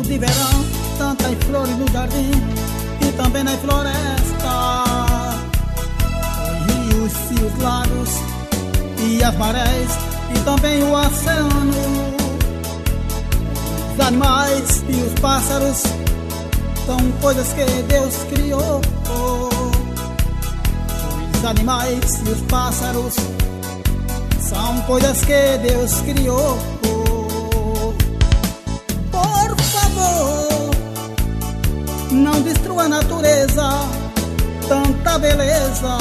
de verão, tantas flores no jardim e também na floresta. Os rios e os lagos e as marés e também o oceano. Os animais e os pássaros são coisas que Deus criou. Os animais e os pássaros são coisas que Deus criou. Por favor, não destrua a natureza, tanta beleza.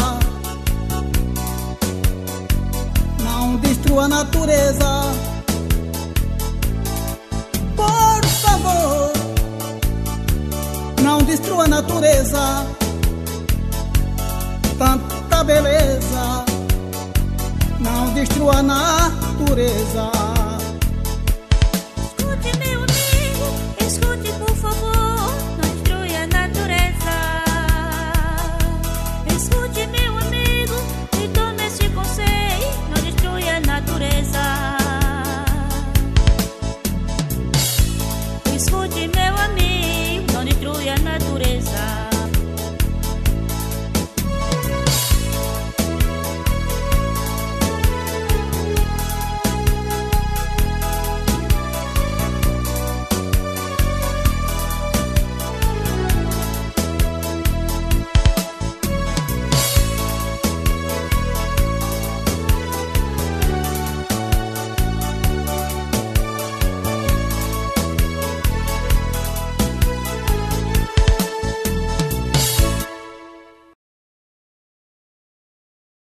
Não destrua a natureza. Por favor, não destrua a natureza, tanta beleza. Não destrua a natureza.